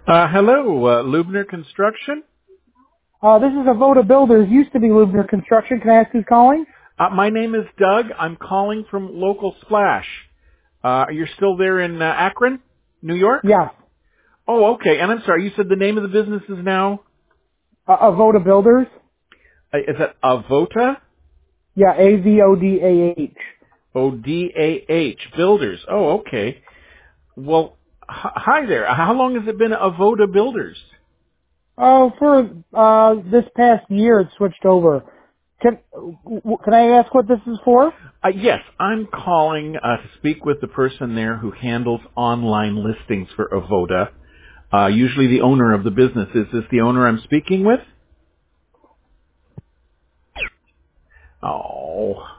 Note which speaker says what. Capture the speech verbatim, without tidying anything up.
Speaker 1: Uh, hello, uh, Lubner Construction.
Speaker 2: Uh, this is Avoda Builders. Used to be Lubner Construction. Can I ask who's calling?
Speaker 1: Uh, my name is Doug. I'm calling from Local Splash. Uh, you're still there in uh, Akron, New York?
Speaker 2: Yes.
Speaker 1: Oh, okay. And I'm sorry, you said the name of the business is now?
Speaker 2: Uh, Avoda Builders?
Speaker 1: Uh, is that Avota?
Speaker 2: Yeah, A V O D A H.
Speaker 1: O D A H. Builders. Oh, okay. Well, h- hi there. How long has it been Avota Builders?
Speaker 2: Oh, for uh, this past year it switched over. Can w- can I ask what this is for?
Speaker 1: Uh, yes, I'm calling uh, to speak with the person there who handles online listings for Avoda. Uh, usually the owner of the business. Is this the owner I'm speaking with? Oh.